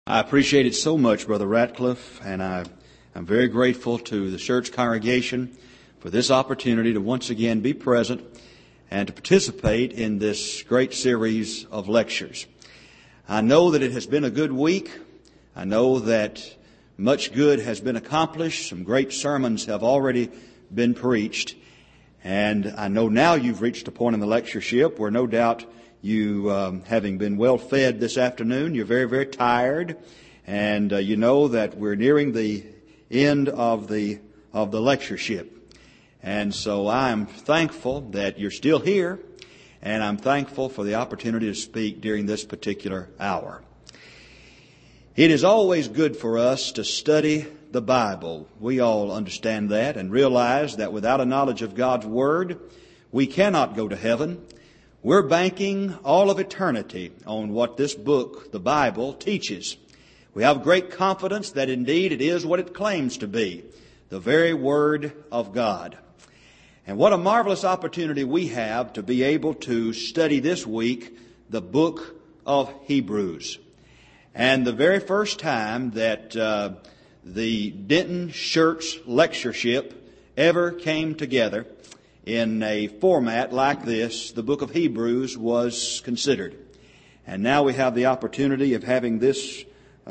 I appreciate it so much, Brother Ratcliffe, and I'm very grateful to the church congregation for this opportunity to once again be present and to participate in this great series of lectures. I know that it has been a good week. I know that much good has been accomplished. Some great sermons have already been preached. And I know now you've reached a point in the lectureship where no doubt you, having been well fed this afternoon, you're very, very tired. And you know that we're nearing the end of the lectureship. And so I'm thankful that you're still here, and I'm thankful for the opportunity to speak during this particular hour. It is always good for us to study the Bible. We all understand that and realize that without a knowledge of God's Word, we cannot go to heaven. We're banking all of eternity on what this book, the Bible, teaches. We have great confidence that indeed it is what it claims to be, the very Word of God. And what a marvelous opportunity we have to be able to study this week the book of Hebrews. And the very first time that the Denton Church lectureship ever came together in a format like this, the book of Hebrews was considered. And now we have the opportunity of having this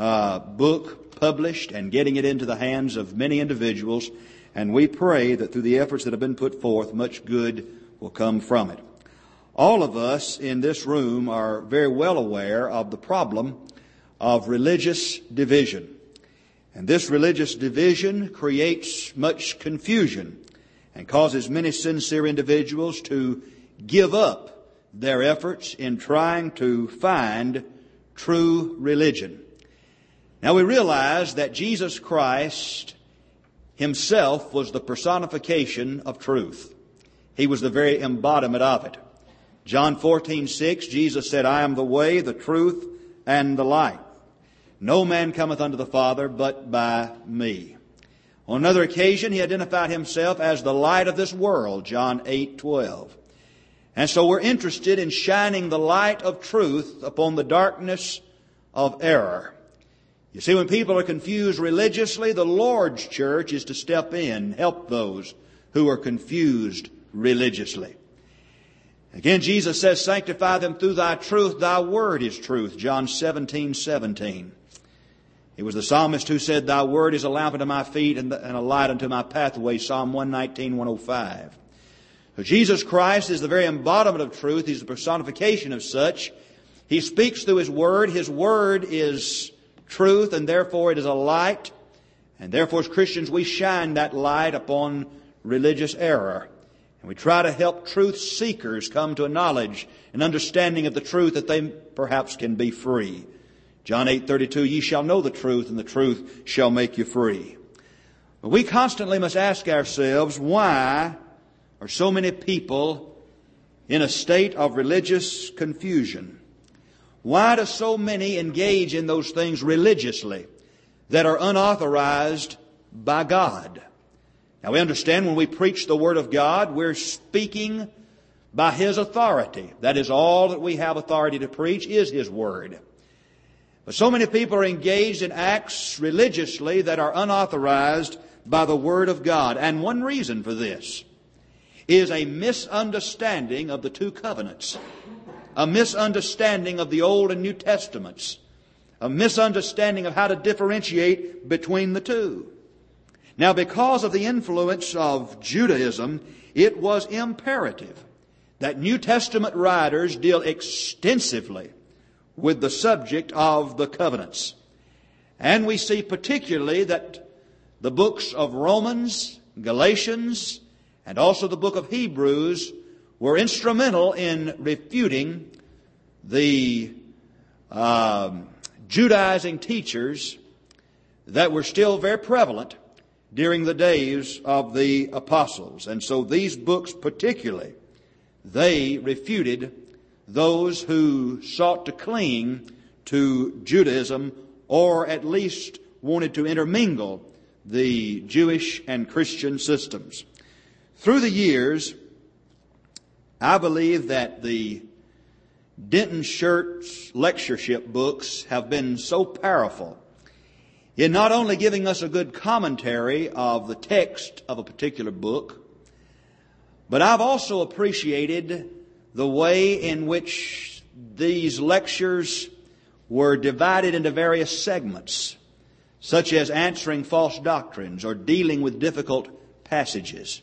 book published and getting it into the hands of many individuals. And we pray that through the efforts that have been put forth, much good will come from it. All of us in this room are very well aware of the problem of religious division. And this religious division creates much confusion and causes many sincere individuals to give up their efforts in trying to find true religion. Now we realize that Jesus Christ Himself was the personification of truth. He was the very embodiment of it. John 14:6, Jesus said, "I am the way, the truth, and the life. No man cometh unto the Father but by me." On another occasion, He identified Himself as the light of this world, John 8:12. And so we're interested in shining the light of truth upon the darkness of error. You see, when people are confused religiously, the Lord's church is to step in and help those who are confused religiously. Again, Jesus says, "Sanctify them through Thy truth. Thy word is truth." John 17:17. It was the psalmist who said, "Thy word is a lamp unto my feet and a light unto my pathway." Psalm 119:105. So Jesus Christ is the very embodiment of truth. He's the personification of such. He speaks through His word. His word is truth, and therefore it is a light. And therefore as Christians we shine that light upon religious error. And we try to help truth seekers come to a knowledge and understanding of the truth that they perhaps can be free. John 8:32, "Ye shall know the truth, and the truth shall make you free." But we constantly must ask ourselves, why are so many people in a state of religious confusion? Why do so many engage in those things religiously that are unauthorized by God? Now we understand when we preach the Word of God, we're speaking by His authority. That is all that we have authority to preach is His Word. But so many people are engaged in acts religiously that are unauthorized by the Word of God. And one reason for this is a misunderstanding of the two covenants, a misunderstanding of the Old and New Testaments, a misunderstanding of how to differentiate between the two. Now, because of the influence of Judaism, it was imperative that New Testament writers deal extensively with the subject of the covenants. And we see particularly that the books of Romans, Galatians, and also the book of Hebrews were instrumental in refuting the Judaizing teachers that were still very prevalent during the days of the apostles. And so these books particularly, they refuted those who sought to cling to Judaism or at least wanted to intermingle the Jewish and Christian systems. Through the years, I believe that the Denton Shirt's lectureship books have been so powerful in not only giving us a good commentary of the text of a particular book, but I've also appreciated the way in which these lectures were divided into various segments, such as answering false doctrines or dealing with difficult passages,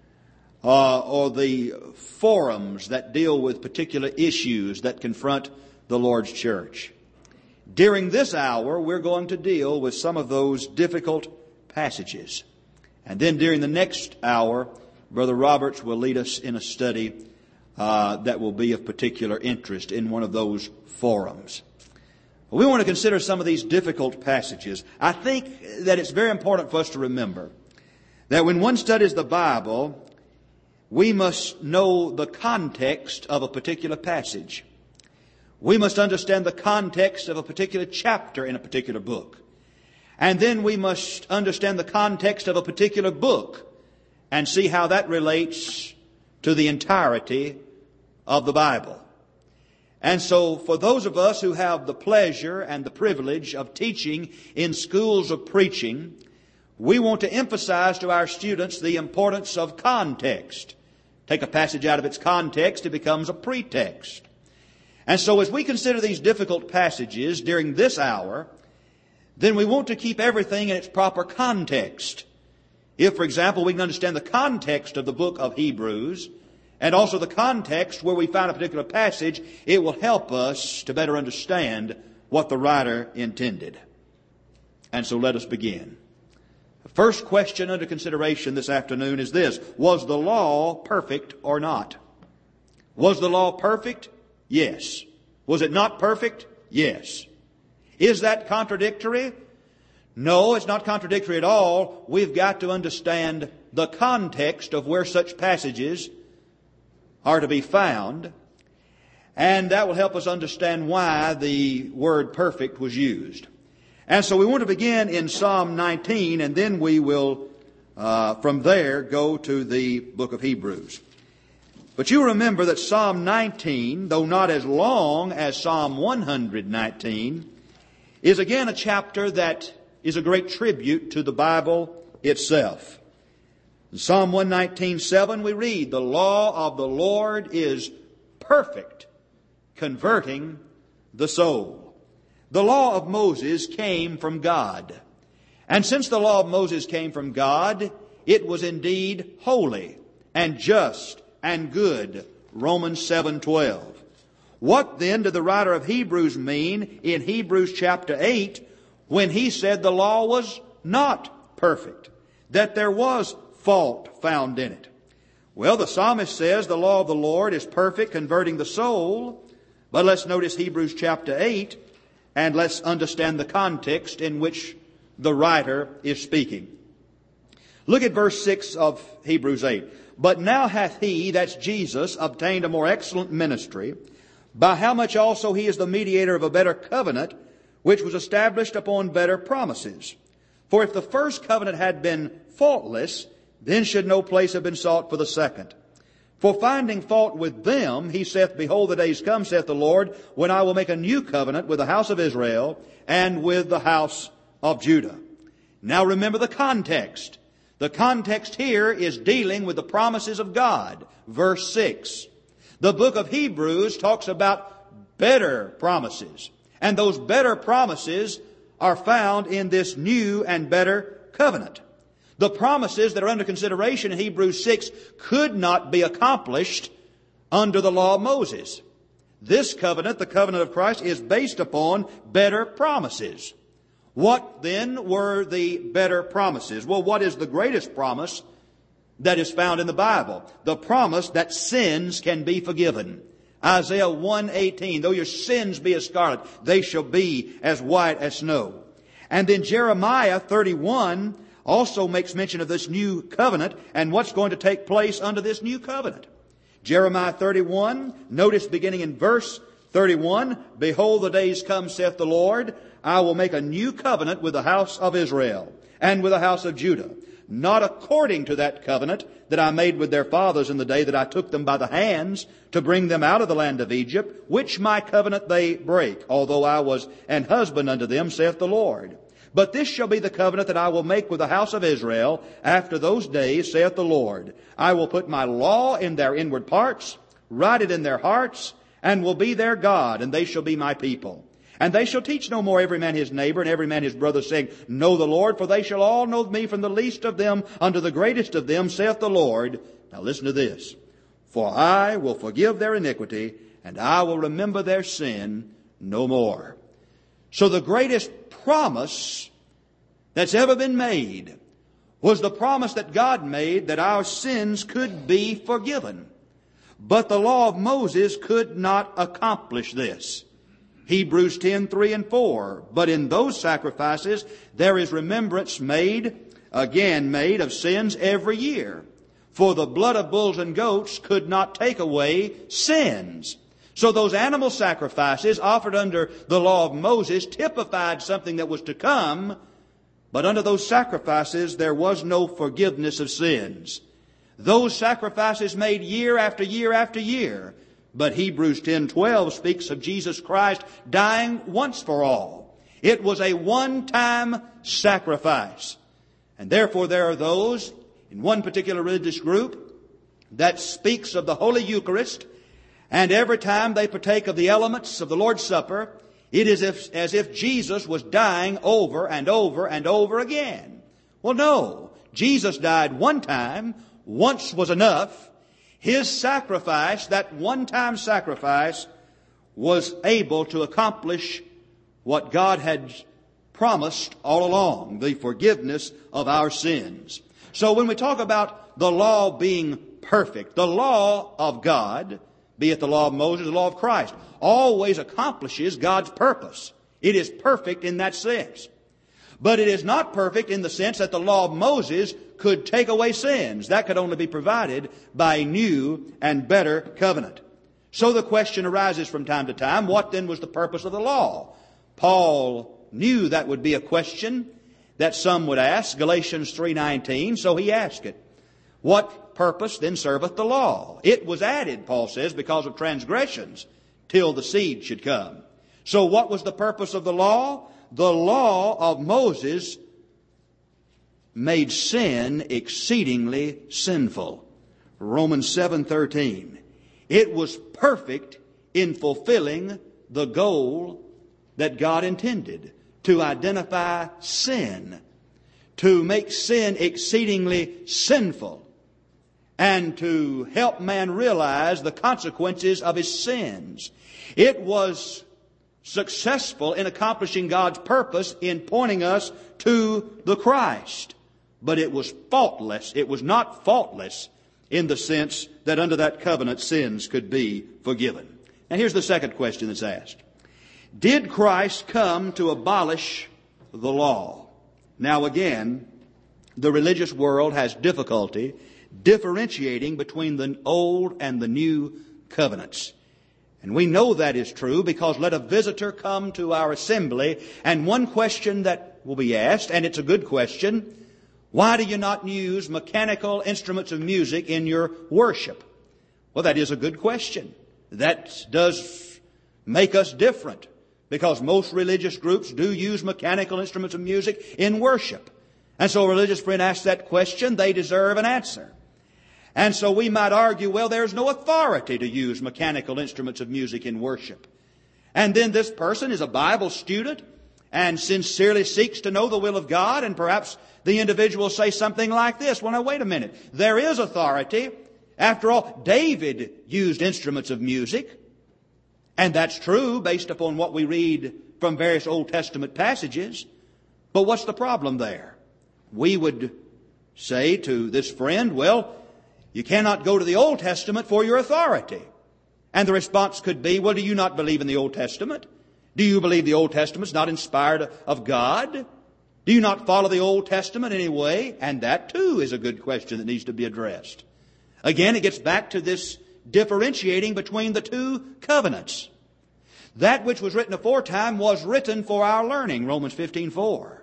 or the forums that deal with particular issues that confront the Lord's church. During this hour, we're going to deal with some of those difficult passages. And then during the next hour, Brother Roberts will lead us in a study that will be of particular interest in one of those forums. We want to consider some of these difficult passages. I think that it's very important for us to remember that when one studies the Bible, we must know the context of a particular passage. We must understand the context of a particular chapter in a particular book. And then we must understand the context of a particular book and see how that relates to the entirety of the Bible. And so for those of us who have the pleasure and the privilege of teaching in schools of preaching, we want to emphasize to our students the importance of context. Take a passage out of its context, it becomes a pretext. And so as we consider these difficult passages during this hour, then we want to keep everything in its proper context. If, for example, we can understand the context of the book of Hebrews, and also the context where we find a particular passage, it will help us to better understand what the writer intended. And so let us begin. The first question under consideration this afternoon is this: was the law perfect or not? Was the law perfect? Yes. Was it not perfect? Yes. Is that contradictory? No, it's not contradictory at all. We've got to understand the context of where such passages are to be found, and that will help us understand why the word perfect was used. And so we want to begin in Psalm 19, and then we will, from there, go to the book of Hebrews. But you remember that Psalm 19, though not as long as Psalm 119, is again a chapter that is a great tribute to the Bible itself. In Psalm 119:7 we read, "The law of the Lord is perfect, converting the soul." The law of Moses came from God. And since the law of Moses came from God, it was indeed holy and just and good. Romans 7:12. What then did the writer of Hebrews mean in Hebrews chapter 8 when he said the law was not perfect, that there was fault found in it? Well, the psalmist says the law of the Lord is perfect, converting the soul. But let's notice Hebrews chapter 8, and let's understand the context in which the writer is speaking. Look at verse 6 of Hebrews 8. "But now hath he," that's Jesus, "obtained a more excellent ministry, by how much also he is the mediator of a better covenant, which was established upon better promises. For if the first covenant had been faultless, then should no place have been sought for the second. For finding fault with them, he saith, Behold, the days come, saith the Lord, when I will make a new covenant with the house of Israel and with the house of Judah." Now remember the context. The context here is dealing with the promises of God. Verse 6. The book of Hebrews talks about better promises. And those better promises are found in this new and better covenant. The promises that are under consideration in Hebrews 6 could not be accomplished under the law of Moses. This covenant, the covenant of Christ, is based upon better promises. What then were the better promises? Well, what is the greatest promise that is found in the Bible? The promise that sins can be forgiven. Isaiah 1:18, "Though your sins be as scarlet, they shall be as white as snow." And then Jeremiah 31 also makes mention of this new covenant and what's going to take place under this new covenant. Jeremiah 31, notice beginning in verse 31, "Behold, the days come, saith the Lord, I will make a new covenant with the house of Israel and with the house of Judah. not according to that covenant that I made with their fathers in the day that I took them by the hands to bring them out of the land of Egypt, which my covenant they break, although I was an husband unto them, saith the Lord. But this shall be the covenant that I will make with the house of Israel after those days, saith the Lord. I will put my law in their inward parts, write it in their hearts, and will be their God, and they shall be my people. And they shall teach no more every man his neighbor and every man his brother, saying, Know the Lord, for they shall all know me from the least of them unto the greatest of them, saith the Lord. Now listen to this. For I will forgive their iniquity, and I will remember their sin no more. So the greatest promise that's ever been made was the promise that God made that our sins could be forgiven. But the law of Moses could not accomplish this. Hebrews 10:3 and 4. But in those sacrifices there is remembrance made of sins every year. For the blood of bulls and goats could not take away sins. So those animal sacrifices offered under the law of Moses typified something that was to come, but under those sacrifices there was no forgiveness of sins. Those sacrifices made year after year after year. But Hebrews 10:12 speaks of Jesus Christ dying once for all. It was a one-time sacrifice. And therefore there are those in one particular religious group that speaks of the Holy Eucharist, and every time they partake of the elements of the Lord's Supper, it is as if Jesus was dying over and over and over again. Well, no. Jesus died one time. Once was enough. His sacrifice, that one-time sacrifice, was able to accomplish what God had promised all along, the forgiveness of our sins. So when we talk about the law being perfect, the law of God, be it the law of Moses, the law of Christ, always accomplishes God's purpose. It is perfect in that sense. But it is not perfect in the sense that the law of Moses could take away sins. That could only be provided by a new and better covenant. So the question arises from time to time, what then was the purpose of the law? Paul knew that would be a question that some would ask, Galatians 3:19, so he asked it. What purpose then serveth the law? It was added, Paul says, because of transgressions, till the seed should come. So what was the purpose of the law? The law of Moses made sin exceedingly sinful. Romans 7:13. It was perfect in fulfilling the goal that God intended, to identify sin, to make sin exceedingly sinful, and to help man realize the consequences of his sins. It was successful in accomplishing God's purpose in pointing us to the Christ. But it was faultless. It was not faultless in the sense that under that covenant sins could be forgiven. Now here's the second question that's asked. Did Christ come to abolish the law? Now again, the religious world has difficulty differentiating between the old and the new covenants. And we know that is true because let a visitor come to our assembly, and one question that will be asked, and it's a good question, why do you not use mechanical instruments of music in your worship? Well, that is a good question. That does make us different because most religious groups do use mechanical instruments of music in worship. And so a religious friend asks that question, they deserve an answer. And so we might argue, well, there's no authority to use mechanical instruments of music in worship. And then this person is a Bible student and sincerely seeks to know the will of God, and perhaps the individual will say something like this, well, now, wait a minute. There is authority. After all, David used instruments of music. And that's true based upon what we read from various Old Testament passages. But what's the problem there? We would say to this friend, well, you cannot go to the Old Testament for your authority. And the response could be, well, do you not believe in the Old Testament? Do you believe the Old Testament's not inspired of God? Do you not follow the Old Testament anyway? And that too is a good question that needs to be addressed. Again, it gets back to this differentiating between the two covenants. That which was written aforetime was written for our learning, Romans 15:4.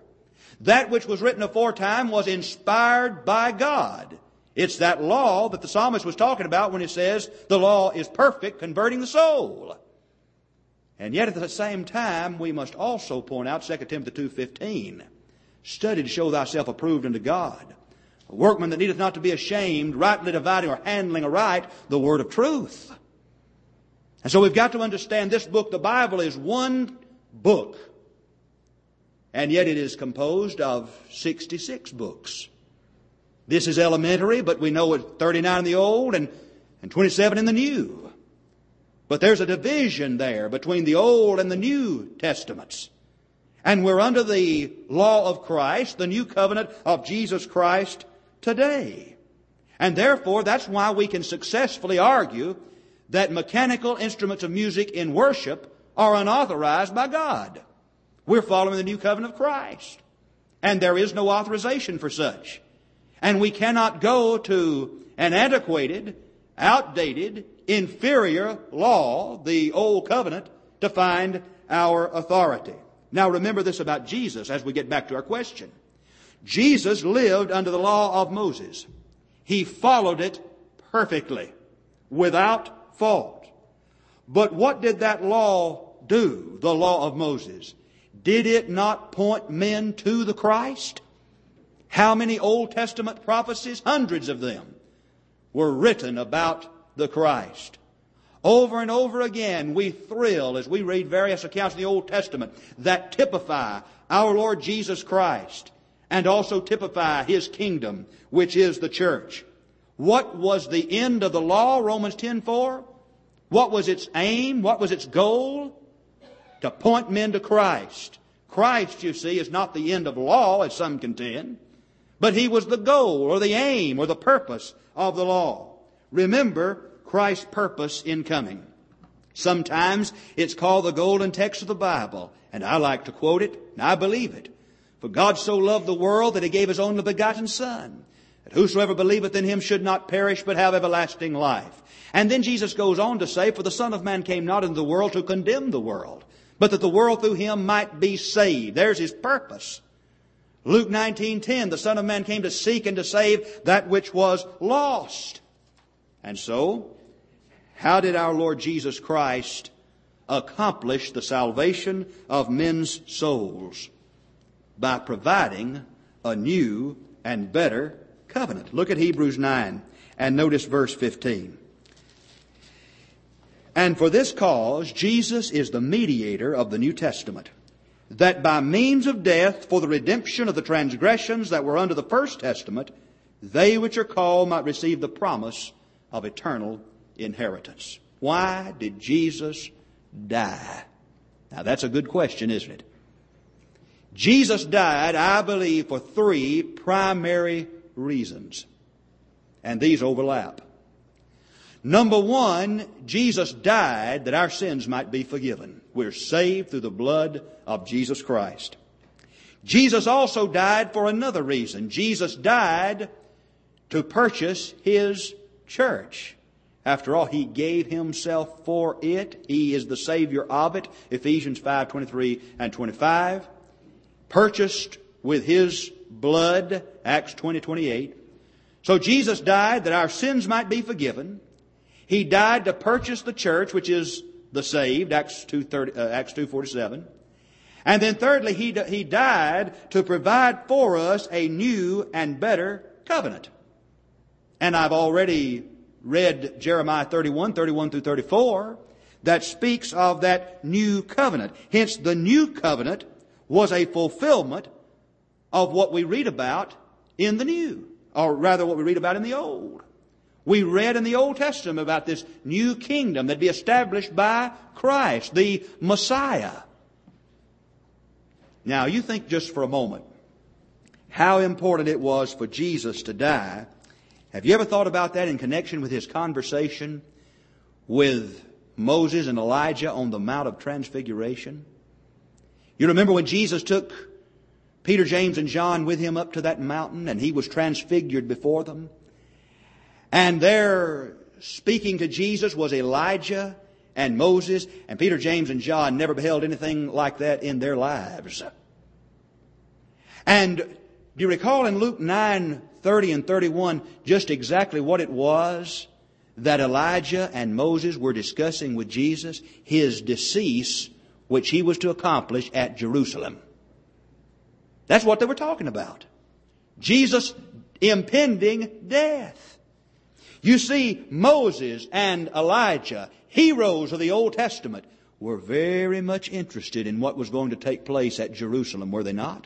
That which was written aforetime was inspired by God. It's that law that the psalmist was talking about when he says the law is perfect, converting the soul. And yet at the same time, we must also point out 2 Timothy 2:15. Study to show thyself approved unto God, a workman that needeth not to be ashamed, rightly dividing or handling aright the word of truth. And so we've got to understand this book, the Bible, is one book. And yet it is composed of 66 books. This is elementary, but we know it's 39 in the Old and 27 in the New. But there's a division there between the Old and the New Testaments. And we're under the law of Christ, the new covenant of Jesus Christ today. And therefore, that's why we can successfully argue that mechanical instruments of music in worship are unauthorized by God. We're following the new covenant of Christ. And there is no authorization for such. And we cannot go to an antiquated, outdated, inferior law, the old covenant, to find our authority. Now remember this about Jesus as we get back to our question. Jesus lived under the law of Moses. He followed it perfectly, without fault. But what did that law do, the law of Moses? Did it not point men to the Christ? How many Old Testament prophecies? Hundreds of them were written about the Christ. Over and over again, we thrill as we read various accounts of the Old Testament that typify our Lord Jesus Christ and also typify His kingdom, which is the church. What was the end of the law, Romans 10:4? What was its aim? What was its goal? To point men to Christ. Christ, you see, is not the end of law, as some contend, but He was the goal or the aim or the purpose of the law. Remember Christ's purpose in coming. Sometimes it's called the golden text of the Bible, and I like to quote it, and I believe it. For God so loved the world that He gave His only begotten Son, that whosoever believeth in Him should not perish but have everlasting life. And then Jesus goes on to say, for the Son of Man came not into the world to condemn the world, but that the world through Him might be saved. There's His purpose. Luke 19:10, the Son of Man came to seek and to save that which was lost. And so, how did our Lord Jesus Christ accomplish the salvation of men's souls? By providing a new and better covenant. Look at Hebrews 9 and notice verse 15. And for this cause Jesus is the mediator of the New Testament, that by means of death for the redemption of the transgressions that were under the first testament, they which are called might receive the promise of eternal inheritance. Why did Jesus die? Now that's a good question, isn't it? Jesus died, I believe, for three primary reasons. And these overlap. Number one, Jesus died that our sins might be forgiven. We're saved through the blood of Jesus Christ. Jesus also died for another reason. Jesus died to purchase His church. After all, He gave Himself for it. He is the Savior of it. Ephesians 5:23 and 25. Purchased with His blood. Acts 20:28. So Jesus died that our sins might be forgiven. He died to purchase the church, which is the saved. Acts 2:47. And then thirdly, He died to provide for us a new and better covenant. And I've already read Jeremiah 31 through 34, that speaks of that new covenant. Hence, the new covenant was a fulfillment of what we read about in the new, or rather what we read about in the old. We read in the Old Testament about this new kingdom that'd be established by Christ, the Messiah. Now, you think just for a moment how important it was for Jesus to die. Have you ever thought about that in connection with His conversation with Moses and Elijah on the Mount of Transfiguration? You remember when Jesus took Peter, James, and John with Him up to that mountain and He was transfigured before them? And there speaking to Jesus was Elijah and Moses, and Peter, James, and John never beheld anything like that in their lives. And do you recall in Luke 9:30 and 31 just exactly what it was that Elijah and Moses were discussing with Jesus? His decease, which he was to accomplish at Jerusalem. That's what they were talking about. Jesus' impending death. You see, Moses and Elijah, heroes of the Old Testament, were very much interested in what was going to take place at Jerusalem, were they not?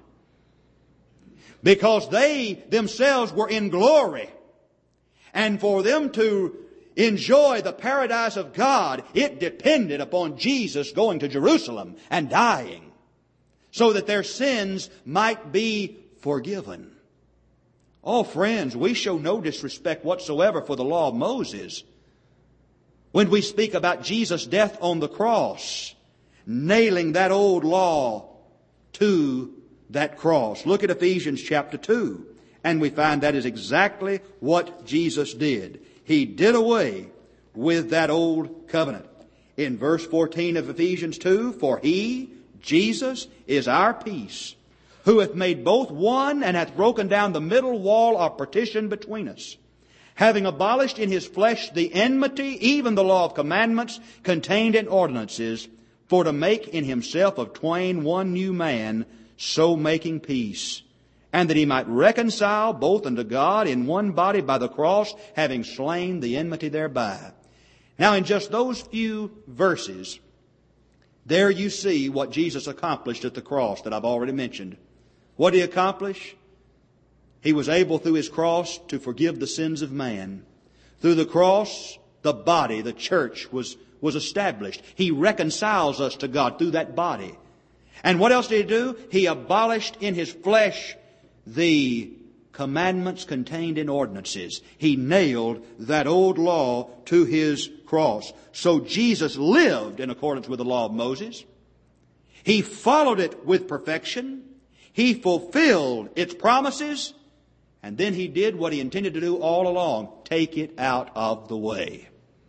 Because they themselves were in glory. And for them to enjoy the paradise of God, it depended upon Jesus going to Jerusalem and dying, so that their sins might be forgiven. Oh, friends, we show no disrespect whatsoever for the law of Moses when we speak about Jesus' death on the cross, nailing that old law to that cross. Look at Ephesians chapter 2, and we find that is exactly what Jesus did. He did away with that old covenant. In verse 14 of Ephesians 2, for He, Jesus, is our peace, who hath made both one and hath broken down the middle wall of partition between us, having abolished in His flesh the enmity, even the law of commandments contained in ordinances, for to make in Himself of twain one new man, so making peace, and that He might reconcile both unto God in one body by the cross, having slain the enmity thereby. Now in just those few verses, there you see what Jesus accomplished at the cross that I've already mentioned. What did He accomplish? He was able through His cross to forgive the sins of man. Through the cross, the body, the church, was established. He reconciles us to God through that body. And what else did He do? He abolished in His flesh the commandments contained in ordinances. He nailed that old law to His cross. So Jesus lived in accordance with the law of Moses. He followed it with perfection. He fulfilled its promises. And then He did what He intended to do all along, take it out of the way.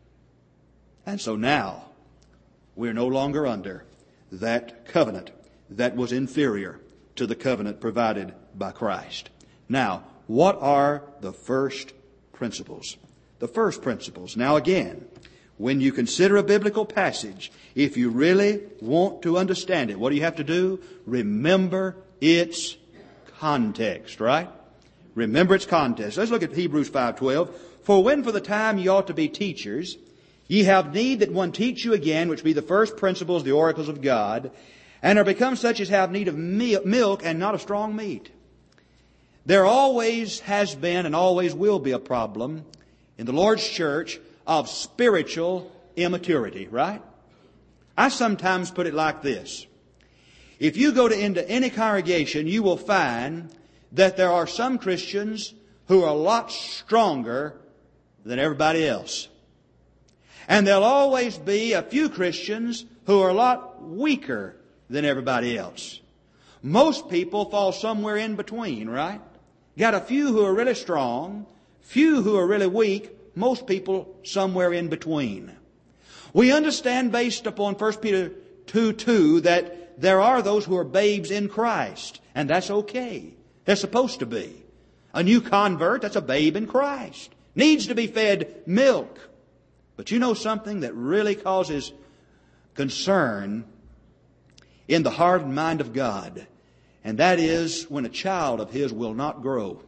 And so now, we're no longer under that covenant that was inferior to the covenant provided by Christ. Now, what are the first principles? The first principles. Now again, when you consider a biblical passage, if you really want to understand it, what do you have to do? Remember its context, right? Remember its context. Let's look at Hebrews 5:12. For when for the time ye ought to be teachers, ye have need that one teach you again, which be the first principles, the oracles of God, and are become such as have need of milk and not of strong meat. There always has been and always will be a problem in the Lord's church of spiritual immaturity, right? I sometimes put it like this. If you go into any congregation, you will find that there are some Christians who are a lot stronger than everybody else. And there'll always be a few Christians who are a lot weaker than everybody else. Most people fall somewhere in between, right? Got a few who are really strong, few who are really weak, most people somewhere in between. We understand based upon 1 Peter 2:2 that there are those who are babes in Christ, and that's okay. They're supposed to be. A new convert, that's a babe in Christ. Needs to be fed milk. But you know something that really causes concern in the heart and mind of God, and that is when a child of His will not grow.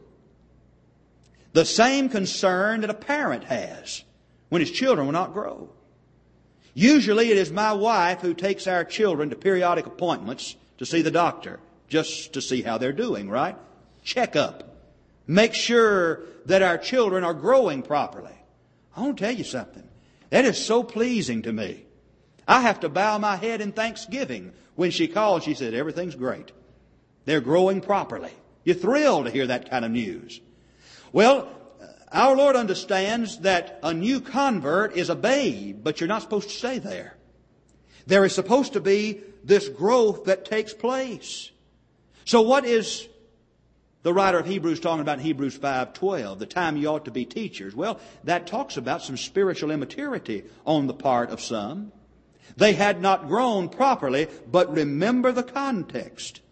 The same concern that a parent has when his children will not grow. Usually it is my wife who takes our children to periodic appointments to see the doctor, just to see how they're doing, right? Check up. Make sure that our children are growing properly. I want to tell you something. That is so pleasing to me. I have to bow my head in thanksgiving when she calls. She said, everything's great. They're growing properly. You're thrilled to hear that kind of news. Well, our Lord understands that a new convert is a babe, but you're not supposed to stay there. There is supposed to be this growth that takes place. So what is the writer of Hebrews talking about in Hebrews 5:12? The time you ought to be teachers. Well, that talks about some spiritual immaturity on the part of some. They had not grown properly, but remember the context.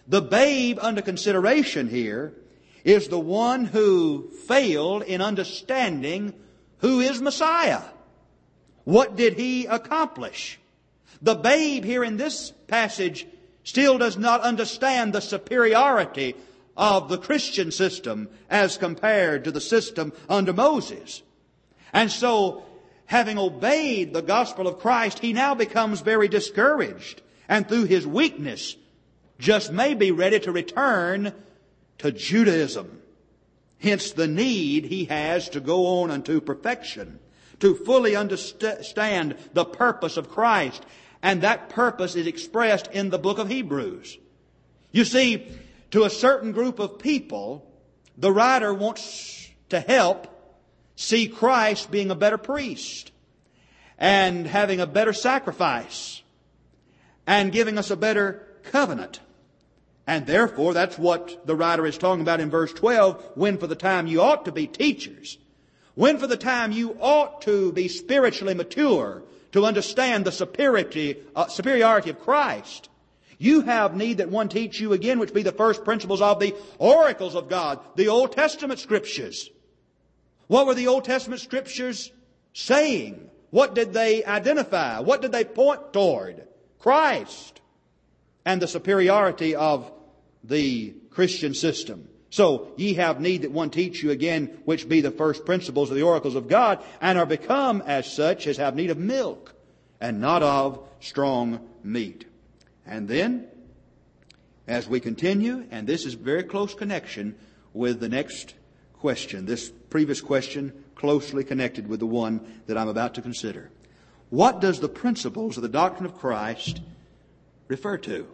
The babe under consideration here is the one who failed in understanding who is Messiah. What did He accomplish? The babe here in this passage still does not understand the superiority of the Christian system as compared to the system under Moses. And so, having obeyed the gospel of Christ, he now becomes very discouraged, and through his weakness just may be ready to return to Judaism. Hence the need he has to go on unto perfection, to fully understand the purpose of Christ. And that purpose is expressed in the book of Hebrews. You see, to a certain group of people, the writer wants to help see Christ being a better priest and having a better sacrifice and giving us a better covenant. And therefore, that's what the writer is talking about in verse 12, when for the time you ought to be teachers, when for the time you ought to be spiritually mature, to understand the superiority of Christ. You have need that one teach you again, which be the first principles of the oracles of God, the Old Testament Scriptures. What were the Old Testament Scriptures saying? What did they identify? What did they point toward? Christ and the superiority of the Christian system. So, ye have need that one teach you again, which be the first principles of the oracles of God, and are become as such as have need of milk, and not of strong meat. And then, as we continue, and this is very close connection with the next question, this previous question closely connected with the one that I'm about to consider. What does the principles of the doctrine of Christ refer to?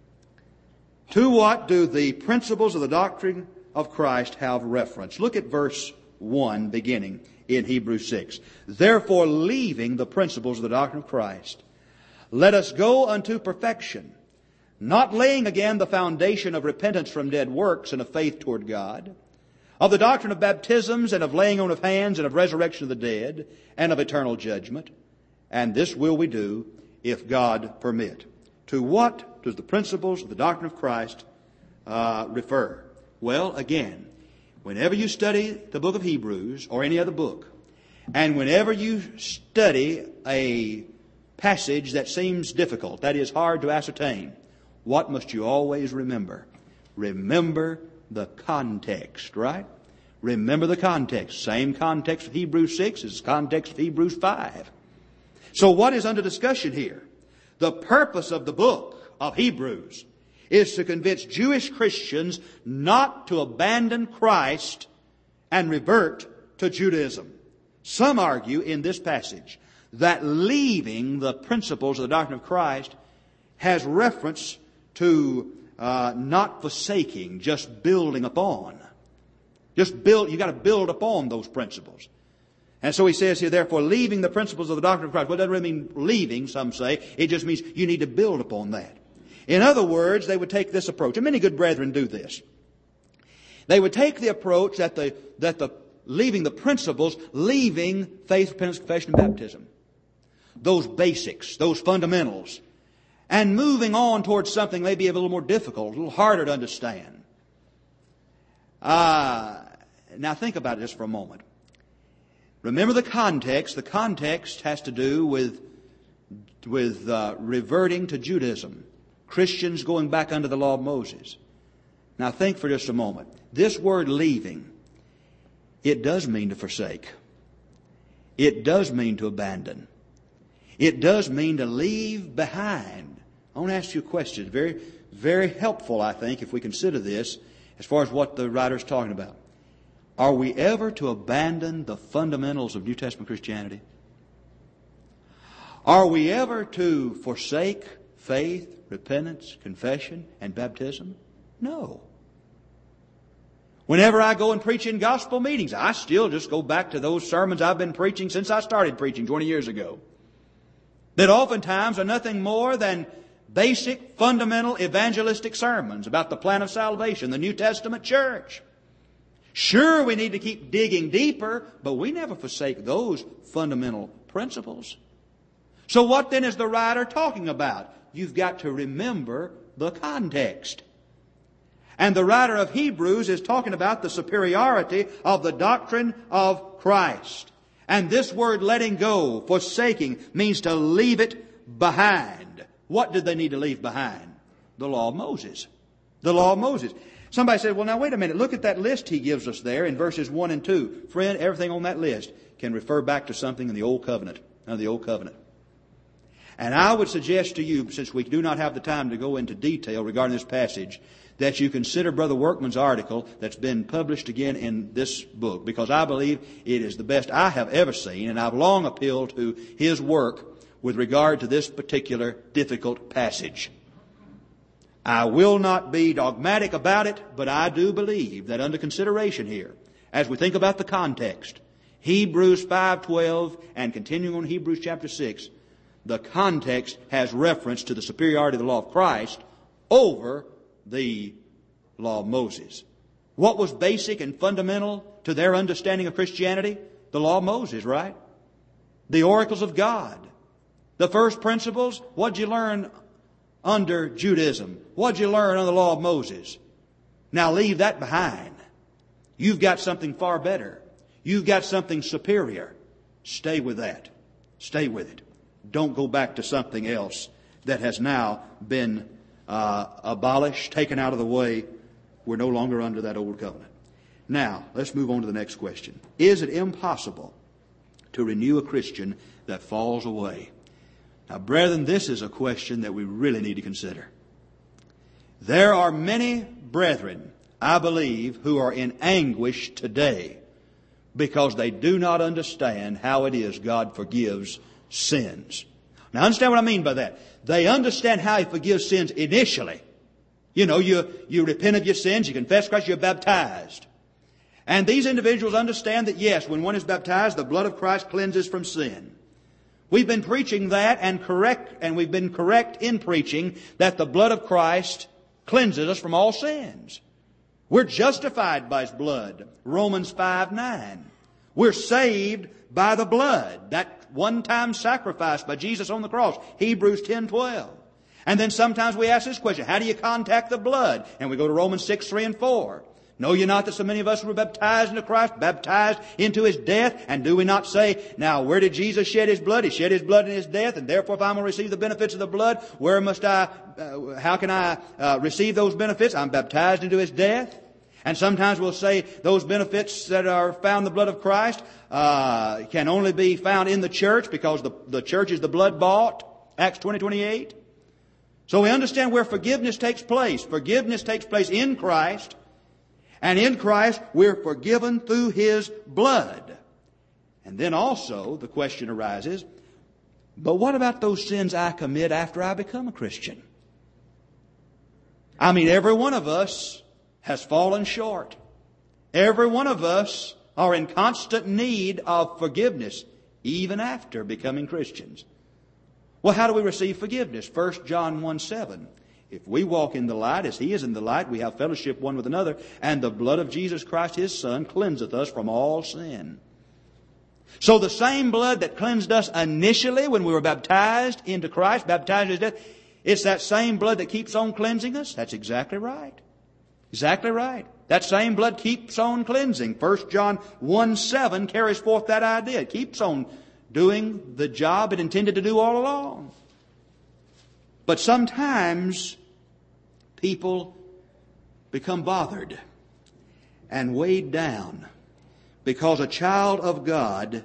To what do the principles of the doctrine of Christ have reference? Look at verse 1 beginning in Hebrews 6. Therefore, leaving the principles of the doctrine of Christ, let us go unto perfection, not laying again the foundation of repentance from dead works and of faith toward God, of the doctrine of baptisms and of laying on of hands and of resurrection of the dead and of eternal judgment. And this will we do if God permit. To what does the principles of the doctrine of Christ refer? Well, again, whenever you study the book of Hebrews or any other book, and whenever you study a passage that seems difficult, that is hard to ascertain, what must you always remember? Remember the context, right? Remember the context. Same context of Hebrews 6 as the context of Hebrews 5. So what is under discussion here? The purpose of the book of Hebrews is to convince Jewish Christians not to abandon Christ and revert to Judaism. Some argue in this passage that leaving the principles of the doctrine of Christ has reference to not forsaking, just building upon. You got to build upon those principles. And so he says here, therefore, leaving the principles of the doctrine of Christ. Well, it doesn't really mean leaving, some say. It just means you need to build upon that. In other words, they would take this approach, and many good brethren do this. They would take the approach that the leaving the principles, leaving faith, repentance, confession, and baptism. Those basics, those fundamentals. And moving on towards something maybe a little more difficult, a little harder to understand. Now think about this for a moment. Remember the context. The context has to do with reverting to Judaism. Christians going back under the law of Moses. Now think for just a moment. This word leaving, it does mean to forsake. It does mean to abandon. It does mean to leave behind. I want to ask you a question. Very, very helpful, I think, if we consider this as far as what the writer is talking about. Are we ever to abandon the fundamentals of New Testament Christianity? Are we ever to forsake faith, repentance, confession, and baptism? No. Whenever I go and preach in gospel meetings, I still just go back to those sermons I've been preaching since I started preaching 20 years ago. That oftentimes are nothing more than basic, fundamental, evangelistic sermons about the plan of salvation, the New Testament church. Sure, we need to keep digging deeper, but we never forsake those fundamental principles. So what then is the writer talking about? You've got to remember the context. And the writer of Hebrews is talking about the superiority of the doctrine of Christ. And this word letting go, forsaking, means to leave it behind. What did they need to leave behind? The law of Moses. The law of Moses. Somebody said, well, now wait a minute. Look at that list he gives us there in verses 1 and 2. Friend, everything on that list can refer back to something in the Old Covenant. The Old Covenant. And I would suggest to you, since we do not have the time to go into detail regarding this passage, that you consider Brother Workman's article that's been published again in this book, because I believe it is the best I have ever seen, and I've long appealed to his work with regard to this particular difficult passage. I will not be dogmatic about it, but I do believe that under consideration here, as we think about the context, Hebrews 5:12 and continuing on Hebrews chapter 6, the context has reference to the superiority of the law of Christ over the law of Moses. What was basic and fundamental to their understanding of Christianity? The law of Moses, right? The oracles of God. The first principles. What did you learn under Judaism? What did you learn under the law of Moses? Now leave that behind. You've got something far better. You've got something superior. Stay with that. Stay with it. Don't go back to something else that has now been abolished, taken out of the way. We're no longer under that old covenant. Now, let's move on to the next question. Is it impossible to renew a Christian that falls away? Now, brethren, this is a question that we really need to consider. There are many brethren, I believe, who are in anguish today because they do not understand how it is God forgives sins. Now, understand what I mean by that. They understand how He forgives sins initially. You know, you repent of your sins, you confess Christ, you're baptized. And these individuals understand that, yes, when one is baptized, the blood of Christ cleanses from sin. We've been preaching that and we've been correct in preaching that the blood of Christ cleanses us from all sins. We're justified by His blood. Romans 5:9. We're saved by the blood. That one-time sacrifice by Jesus on the cross. Hebrews 10:12. And then sometimes we ask this question, how do you contact the blood? And we go to Romans 6:3 and 4. Know ye not that so many of us were baptized into Christ, baptized into His death? And do we not say, now where did Jesus shed His blood? He shed His blood in His death, and therefore if I'm going to receive the benefits of the blood, how can I receive those benefits? I'm baptized into His death. And sometimes we'll say those benefits that are found in the blood of Christ can only be found in the church because the church is the blood bought. Acts 20:28. So we understand where forgiveness takes place. Forgiveness takes place in Christ. And in Christ, we're forgiven through His blood. And then also the question arises, but what about those sins I commit after I become a Christian? I mean, every one of us has fallen short. Every one of us are in constant need of forgiveness, even after becoming Christians. Well, how do we receive forgiveness? 1 John 1:7. If we walk in the light as He is in the light, we have fellowship one with another, and the blood of Jesus Christ, His Son, cleanseth us from all sin. So the same blood that cleansed us initially when we were baptized into Christ, baptized in His death, it's that same blood that keeps on cleansing us? That's exactly right. Exactly right. That same blood keeps on cleansing. 1 John 1:7 carries forth that idea. It keeps on doing the job it intended to do all along. But sometimes people become bothered and weighed down because a child of God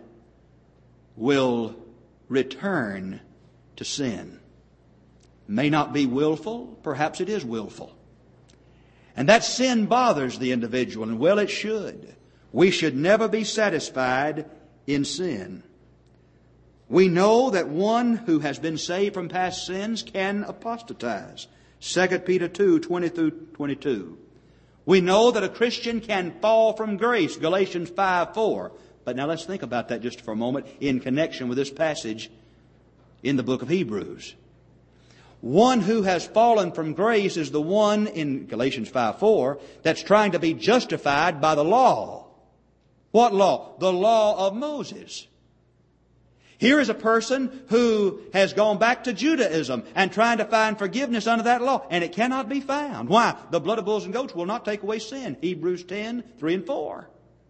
will return to sin. May not be willful, perhaps it is willful. And that sin bothers the individual, and well, it should. We should never be satisfied in sin. We know that one who has been saved from past sins can apostatize. 2 Peter 2:20-22. We know that a Christian can fall from grace. Galatians 5:4. But now let's think about that just for a moment in connection with this passage in the book of Hebrews. One who has fallen from grace is the one in Galatians 5:4 that's trying to be justified by the law. What law? The law of Moses. Here is a person who has gone back to Judaism and trying to find forgiveness under that law, and it cannot be found. Why? The blood of bulls and goats will not take away sin. Hebrews 10, 3 and 4.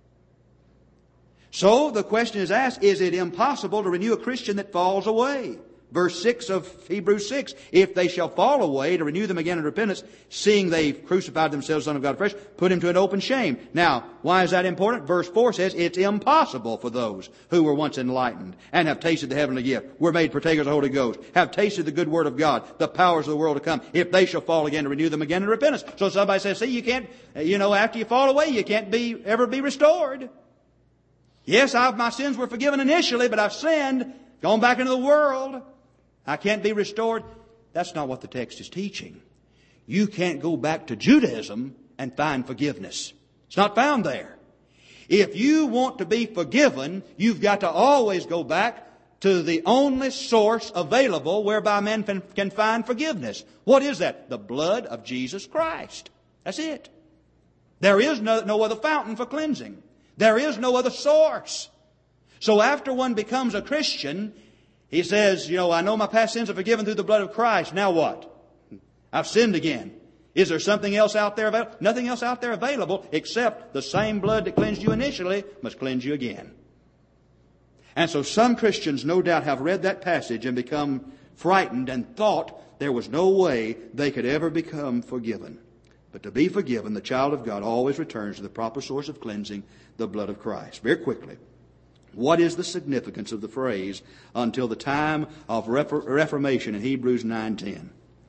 So the question is asked, is it impossible to renew a Christian that falls away? Verse 6 of Hebrews 6, if they shall fall away, to renew them again in repentance, seeing they've crucified themselves, Son of God afresh, put him to an open shame. Now, why is that important? Verse 4 says, it's impossible for those who were once enlightened and have tasted the heavenly gift, were made partakers of the Holy Ghost, have tasted the good word of God, the powers of the world to come, if they shall fall again, to renew them again in repentance. So somebody says, see, you can't, after you fall away, you can't ever be restored. Yes, my sins were forgiven initially, but I've sinned, gone back into the world. I can't be restored. That's not what the text is teaching. You can't go back to Judaism and find forgiveness. It's not found there. If you want to be forgiven, you've got to always go back to the only source available whereby men can find forgiveness. What is that? The blood of Jesus Christ. That's it. There is no other fountain for cleansing. There is no other source. So after one becomes a Christian, he says, I know my past sins are forgiven through the blood of Christ. Now what? I've sinned again. Is there something else out there available? Nothing else out there available except the same blood that cleansed you initially must cleanse you again. And so some Christians no doubt have read that passage and become frightened and thought there was no way they could ever become forgiven. But to be forgiven, the child of God always returns to the proper source of cleansing, the blood of Christ. Very quickly, what is the significance of the phrase, until the time of Reformation in Hebrews 9:10?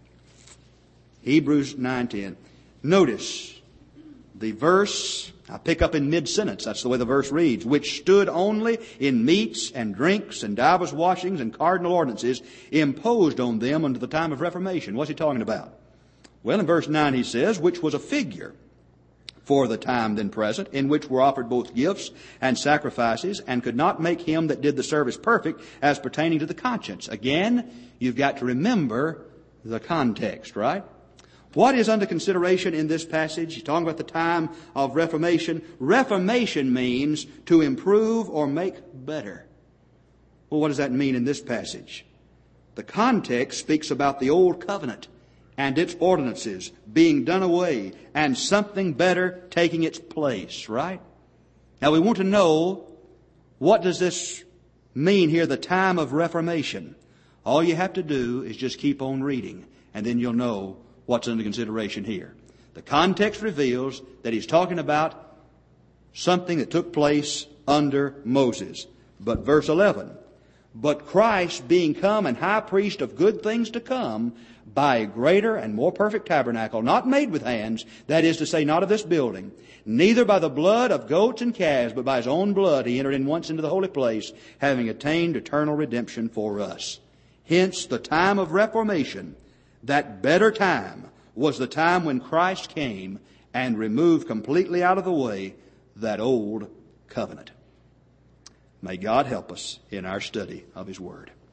Hebrews 9:10. Notice the verse, I pick up in mid-sentence, that's the way the verse reads, which stood only in meats and drinks and divers washings and cardinal ordinances imposed on them unto the time of Reformation. What's he talking about? Well, in verse 9 he says, which was a figure for the time then present, in which were offered both gifts and sacrifices, and could not make him that did the service perfect as pertaining to the conscience. Again, you've got to remember the context, right? What is under consideration in this passage? He's talking about the time of Reformation. Reformation means to improve or make better. Well, what does that mean in this passage? The context speaks about the old covenant and its ordinances being done away and something better taking its place, right? Now we want to know, what does this mean here, the time of Reformation? All you have to do is just keep on reading, and then you'll know what's under consideration here. The context reveals that he's talking about something that took place under Moses. But verse 11, but Christ being come and high priest of good things to come, by a greater and more perfect tabernacle, not made with hands, that is to say, not of this building, neither by the blood of goats and calves, but by his own blood he entered in once into the holy place, having attained eternal redemption for us. Hence the time of Reformation, that better time, was the time when Christ came and removed completely out of the way that old covenant. May God help us in our study of his word.